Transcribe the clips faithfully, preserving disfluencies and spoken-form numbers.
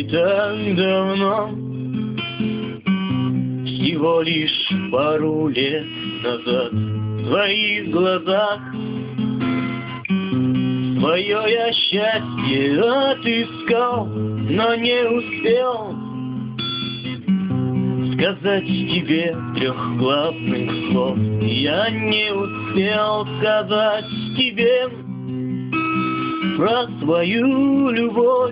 так давно, всего лишь пару лет назад, в твоих глазах свое я счастье отыскал, но не успел сказать тебе трех главных слов. Я не успел сказать тебе про свою любовь.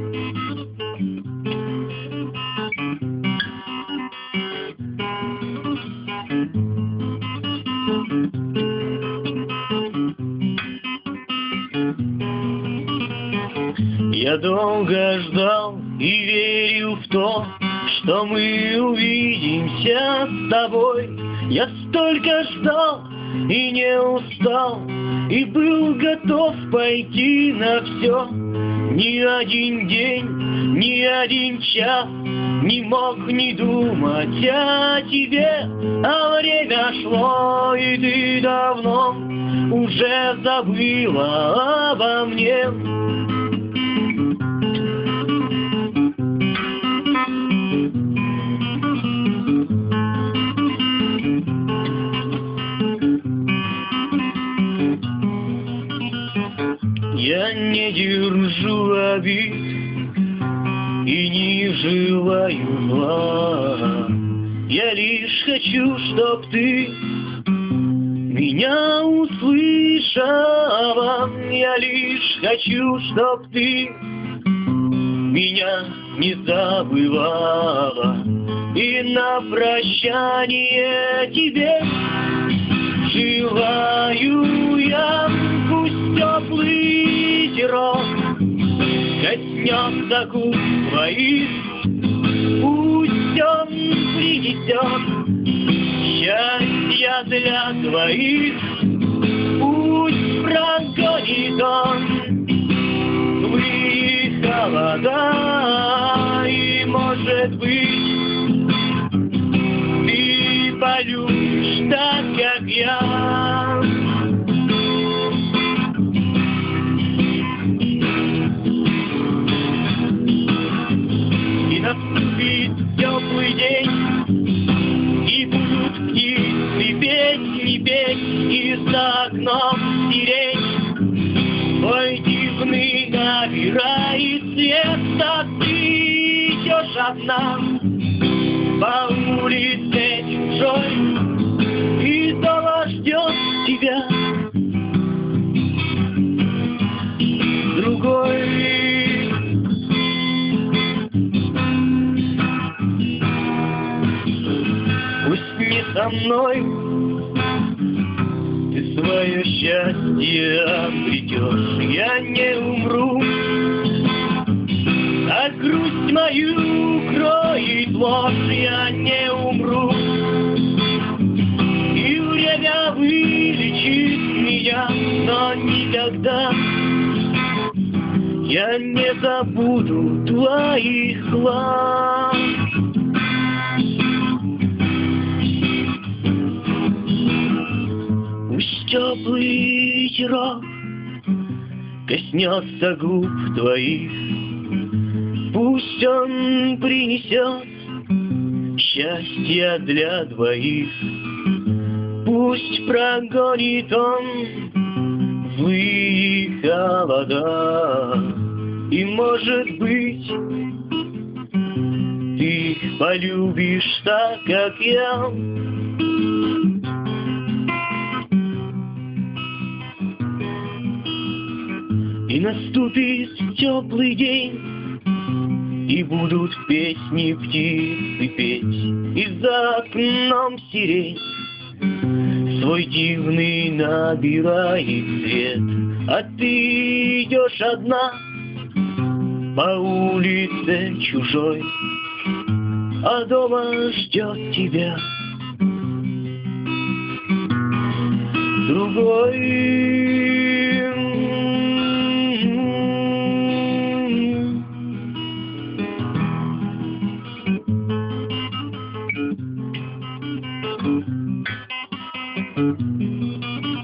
Я долго ждал и верил в то, что мы увидимся с тобой. Я столько ждал и не устал, и был готов пойти на все. Ни один день, ни один час не мог не думать о тебе, а время шло, и ты давно уже забыла обо мне. Я не держу обид и не желаю зла. Я лишь хочу, чтоб ты меня услышала. Я лишь хочу, чтоб ты меня не забывала. И на прощание тебе желаю я, пусть теплый ветерок коснется губ твоих, пусть он принесет счастье для твоих, пусть прогонит он злые холода, и, может быть, ты полюбишь так, как я. Наступит теплый день, и будут птицы петь, петь, и за окном сирень твой дивный набирает свет, а ты идешь одна по улице чужой, и дома ждет тебя другой. Со мной ты свое счастье обретешь. Я не умру, а грусть мою кроет ложь. Я не умру, и время вылечит меня, но никогда я не забуду твоих глаз. Пусть теплый ветерок коснется губ твоих, пусть он принесет счастье для двоих, пусть прогонит он злые холода, и, может быть, ты полюбишь так, как я. И наступит теплый день, и будут песни птицы петь, и за окном сирень свой дивный набирает цвет, а ты идешь одна по улице чужой, а дома ждет тебя другой. Thank you.